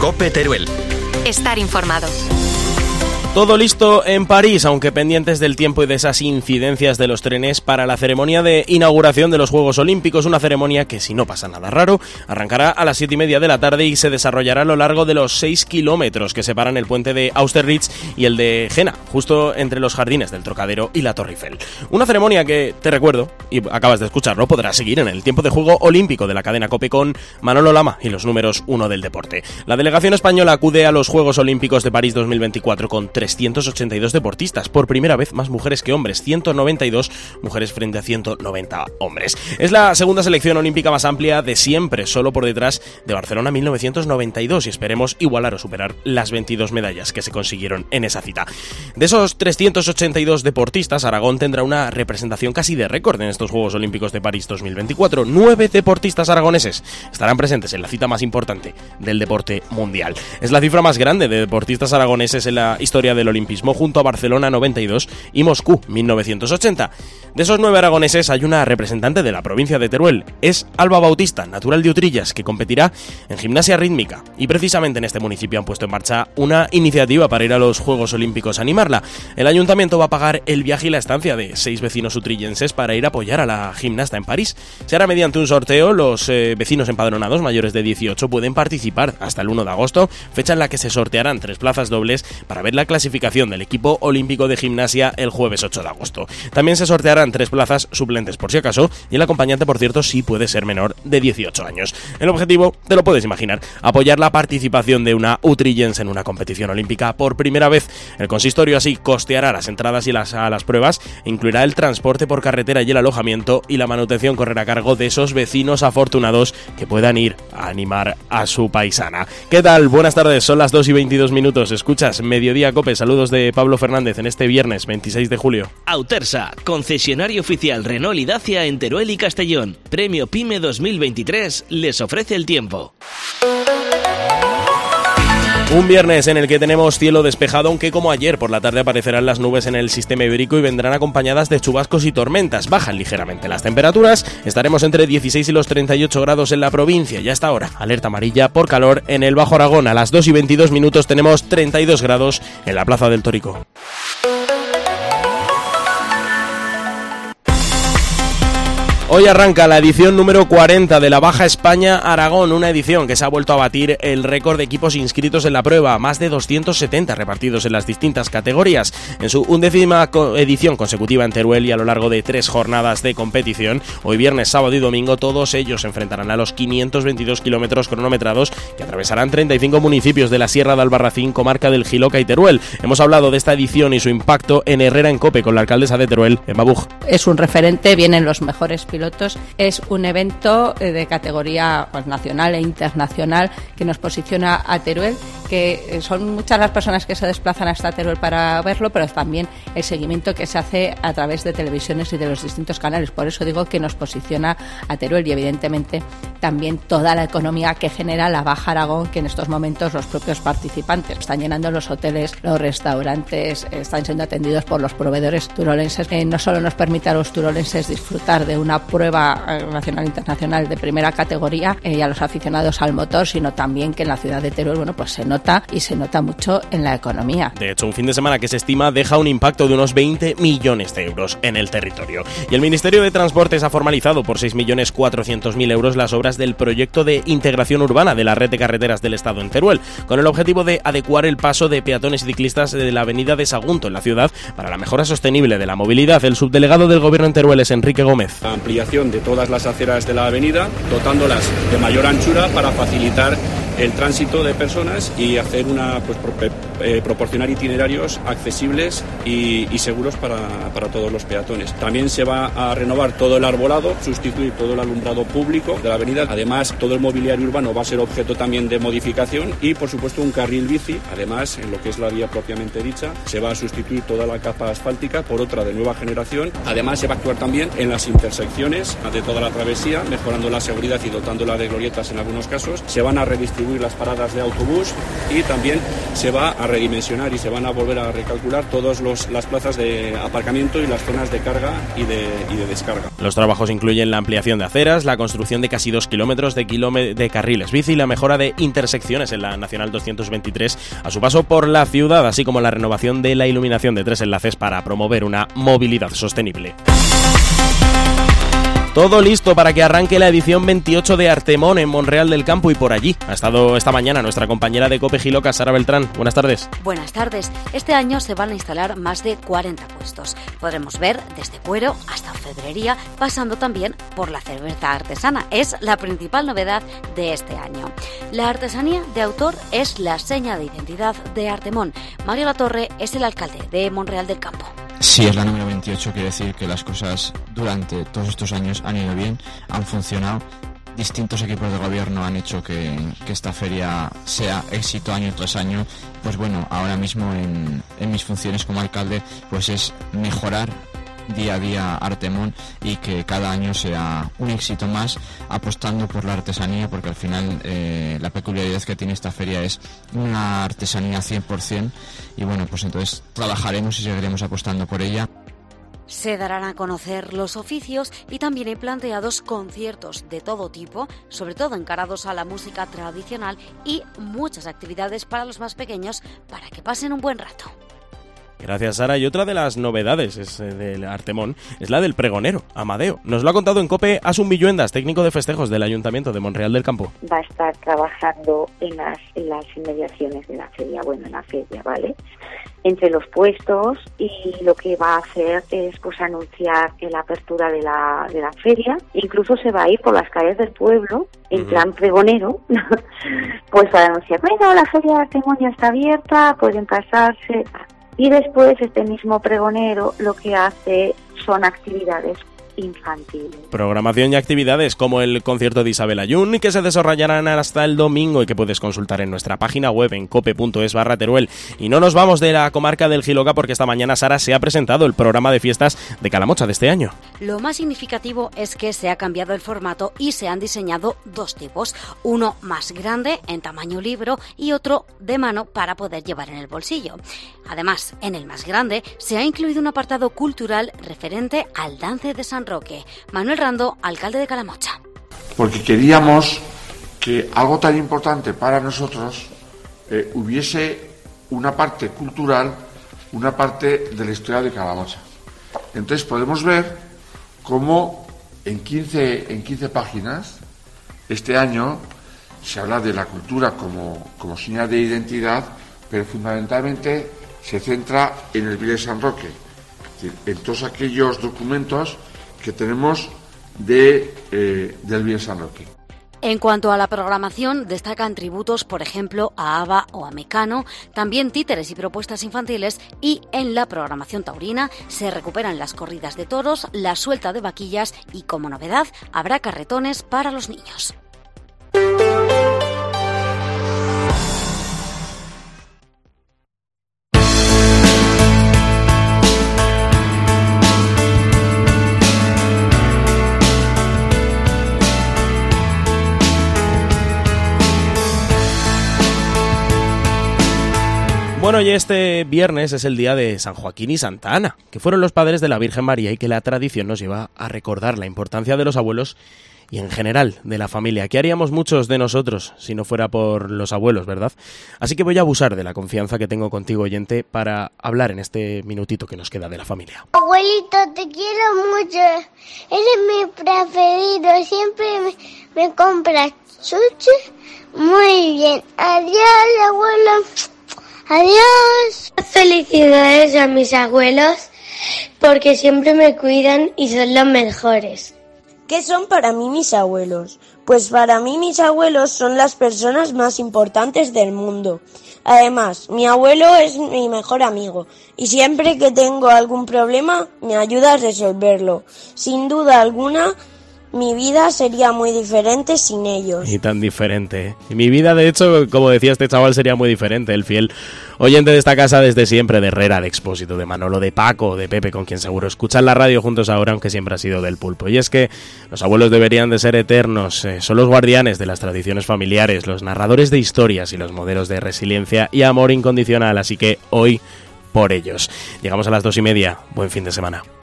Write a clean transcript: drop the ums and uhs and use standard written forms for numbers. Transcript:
COPE Teruel. Estar informado. Todo listo en París, aunque pendientes del tiempo y de esas incidencias de los trenes para la ceremonia de inauguración de los Juegos Olímpicos, una ceremonia que, si no pasa nada raro, arrancará a las 7:30 de la tarde y se desarrollará a lo largo de los 6 kilómetros que separan el puente de Austerlitz y el de Jena, justo entre los jardines del Trocadero y la Torre Eiffel. Una ceremonia que, te recuerdo, y acabas de escucharlo, podrás seguir en el tiempo de juego olímpico de la cadena COPE con Manolo Lama y los números 1 del deporte. La delegación española acude a los Juegos Olímpicos de París 2024 con 382 deportistas, por primera vez más mujeres que hombres, 192 mujeres frente a 190 hombres. Es la segunda selección olímpica más amplia de siempre, solo por detrás de Barcelona 1992, y esperemos igualar o superar las 22 medallas que se consiguieron en esa cita. De esos 382 deportistas, Aragón tendrá una representación casi de récord en estos Juegos Olímpicos de París 2024. 9 deportistas aragoneses estarán presentes en la cita más importante del deporte mundial. Es la cifra más grande de deportistas aragoneses en la historia del olimpismo, junto a Barcelona 92 y Moscú 1980. De esos 9 aragoneses hay una representante de la provincia de Teruel, es Alba Bautista, natural de Utrillas, que competirá en gimnasia rítmica, y precisamente en este municipio han puesto en marcha una iniciativa para ir a los Juegos Olímpicos a animarla. El ayuntamiento va a pagar el viaje y la estancia de 6 vecinos utrillenses para ir a apoyar a la gimnasta en París. Se hará mediante un sorteo. Los vecinos empadronados mayores de 18 pueden participar hasta el 1 de agosto, fecha en la que se sortearán 3 plazas dobles para ver la clasificación del equipo olímpico de gimnasia el jueves 8 de agosto. También se sortearán 3 plazas suplentes por si acaso, y el acompañante, por cierto, sí puede ser menor de 18 años. El objetivo, te lo puedes imaginar, apoyar la participación de una utrillense en una competición olímpica por primera vez. El consistorio así costeará las entradas y a las pruebas, incluirá el transporte por carretera y el alojamiento, y la manutención correrá a cargo de esos vecinos afortunados que puedan ir a animar a su paisana. ¿Qué tal? Buenas tardes, son las 2:22 minutos. Escuchas Mediodía COPE. Saludos de Pablo Fernández en este viernes 26 de julio. Autersa, concesionario oficial Renault y Dacia en Teruel y Castellón. Premio PYME 2023 les ofrece el tiempo. Un viernes en el que tenemos cielo despejado, aunque como ayer por la tarde aparecerán las nubes en el sistema ibérico y vendrán acompañadas de chubascos y tormentas. Bajan ligeramente las temperaturas, estaremos entre 16 y los 38 grados en la provincia, y hasta ahora alerta amarilla por calor en el Bajo Aragón. A las 2:22 minutos tenemos 32 grados en la Plaza del Torico. Hoy arranca la edición número 40 de la Baja España Aragón, una edición que se ha vuelto a batir el récord de equipos inscritos en la prueba, más de 270 repartidos en las distintas categorías. En su 11ª edición consecutiva en Teruel y a lo largo de 3 jornadas de competición, hoy viernes, sábado y domingo, todos ellos se enfrentarán a los 522 kilómetros cronometrados que atravesarán 35 municipios de la Sierra de Albarracín, comarca del Jiloca y Teruel. Hemos hablado de esta edición y su impacto en Herrera en COPE con la alcaldesa de Teruel, Emma Buch. Es un referente, vienen los mejores pilotos. Es un evento de categoría nacional e internacional que nos posiciona a Teruel, que son muchas las personas que se desplazan hasta Teruel para verlo, pero también el seguimiento que se hace a través de televisiones y de los distintos canales. Por eso digo que nos posiciona a Teruel, y evidentemente también toda la economía que genera la Baja Aragón, que en estos momentos los propios participantes están llenando los hoteles, los restaurantes, están siendo atendidos por los proveedores turolenses. No solo nos permite a los turolenses disfrutar de una prueba nacional e internacional de primera categoría y a los aficionados al motor, sino también que en la ciudad de Teruel, pues se nota mucho en la economía. De hecho, un fin de semana que se estima deja un impacto de unos 20 millones de euros en el territorio. Y el Ministerio de Transportes ha formalizado por 6.400.000 euros las obras del proyecto de integración urbana de la red de carreteras del Estado en Teruel, con el objetivo de adecuar el paso de peatones y ciclistas de la avenida de Sagunto en la ciudad para la mejora sostenible de la movilidad. El subdelegado del Gobierno en Teruel es Enrique Gómez. La ampliación de todas las aceras de la avenida, dotándolas de mayor anchura para facilitar el tránsito de personas y hacer proporcionar itinerarios accesibles y seguros para todos los peatones. También se va a renovar todo el arbolado, sustituir todo el alumbrado público de la avenida. Además, todo el mobiliario urbano va a ser objeto también de modificación y, por supuesto, un carril bici. Además, en lo que es la vía propiamente dicha, se va a sustituir toda la capa asfáltica por otra de nueva generación. Además, se va a actuar también en las intersecciones de toda la travesía, mejorando la seguridad y dotándola de glorietas en algunos casos. Se van a redistribuir redistribuir las paradas de autobús y también se va a redimensionar y se van a volver a recalcular todas las plazas de aparcamiento y las zonas de carga y de descarga. Los trabajos incluyen la ampliación de aceras, la construcción de casi 2 kilómetros de carriles bici y la mejora de intersecciones en la Nacional 223 a su paso por la ciudad, así como la renovación de la iluminación de 3 enlaces para promover una movilidad sostenible. Todo listo para que arranque la edición 28 de Artemón en Monreal del Campo y por allí ha estado esta mañana nuestra compañera de COPE Giloca, Sara Beltrán. Buenas tardes. Buenas tardes. Este año se van a instalar más de 40 puestos. Podremos ver desde cuero hasta orfebrería, pasando también por la cerveza artesana. Es la principal novedad de este año. La artesanía de autor es la seña de identidad de Artemón. Mario Latorre es el alcalde de Monreal del Campo. Sí, es la número 28, quiere decir que las cosas durante todos estos años han ido bien, han funcionado. Distintos equipos de gobierno han hecho que esta feria sea éxito año tras año. Pues bueno, ahora mismo en mis funciones como alcalde, pues es mejorar día a día Artemón y que cada año sea un éxito más, apostando por la artesanía, porque al final la peculiaridad que tiene esta feria es una artesanía 100%, y bueno, pues entonces trabajaremos y seguiremos apostando por ella. Se darán a conocer los oficios y también hay planteados conciertos de todo tipo, sobre todo encarados a la música tradicional, y muchas actividades para los más pequeños para que pasen un buen rato. Gracias, Sara. Y otra de las novedades del Artemón es la del pregonero, Amadeo. Nos lo ha contado en COPE Asun Villuendas, técnico de festejos del Ayuntamiento de Monreal del Campo. Va a estar trabajando en las inmediaciones de la feria, en la feria, ¿vale? Entre los puestos, y lo que va a hacer es pues anunciar la apertura de la feria. Incluso se va a ir por las calles del pueblo en plan pregonero, pues para anunciar, bueno, la feria de Artemón ya está abierta, pueden pasarse. Y después este mismo pregonero lo que hace son actividades infantiles. Programación y actividades como el concierto de Isabel Ayun, que se desarrollarán hasta el domingo y que puedes consultar en nuestra página web en cope.es/Teruel. Y no nos vamos de la comarca del Giloca porque esta mañana, Sara, se ha presentado el programa de fiestas de Calamocha de este año. Lo más significativo es que se ha cambiado el formato y se han diseñado dos tipos, uno más grande en tamaño libro y otro de mano para poder llevar en el bolsillo. Además, en el más grande se ha incluido un apartado cultural referente al dance de San Roque. Manuel Rando, alcalde de Calamocha. Porque queríamos que algo tan importante para nosotros hubiese una parte cultural, una parte de la historia de Calamocha. Entonces podemos ver cómo en 15 páginas este año se habla de la cultura como señal de identidad, pero fundamentalmente se centra en el Vídeo de San Roque, es decir, en todos aquellos documentos que tenemos del Vídeo de San Roque. En cuanto a la programación, destacan tributos, por ejemplo, a ABBA o a Mecano, también títeres y propuestas infantiles, y en la programación taurina se recuperan las corridas de toros, la suelta de vaquillas y, como novedad, habrá carretones para los niños. Bueno, y este viernes es el día de San Joaquín y Santa Ana, que fueron los padres de la Virgen María y que la tradición nos lleva a recordar la importancia de los abuelos y en general de la familia. ¿Qué haríamos muchos de nosotros si no fuera por los abuelos, verdad? Así que voy a abusar de la confianza que tengo contigo, oyente, para hablar en este minutito que nos queda de la familia. Abuelito, te quiero mucho. Eres mi preferido. Siempre me compras chuches. Muy bien. Adiós, abuelo. Adiós. Felicidades a mis abuelos porque siempre me cuidan y son los mejores. ¿Qué son para mí mis abuelos? Pues para mí mis abuelos son las personas más importantes del mundo. Además, mi abuelo es mi mejor amigo y siempre que tengo algún problema me ayuda a resolverlo. Sin duda alguna, Mi vida sería muy diferente sin ellos. Y tan diferente. Y mi vida, de hecho, como decía este chaval, sería muy diferente. El fiel oyente de esta casa desde siempre, de Herrera, de Expósito, de Manolo, de Paco, de Pepe, con quien seguro escuchan la radio juntos ahora, aunque siempre ha sido del pulpo. Y es que los abuelos deberían de ser eternos. Son los guardianes de las tradiciones familiares, los narradores de historias y los modelos de resiliencia y amor incondicional. Así que hoy, por ellos. Llegamos a las 2:30. Buen fin de semana.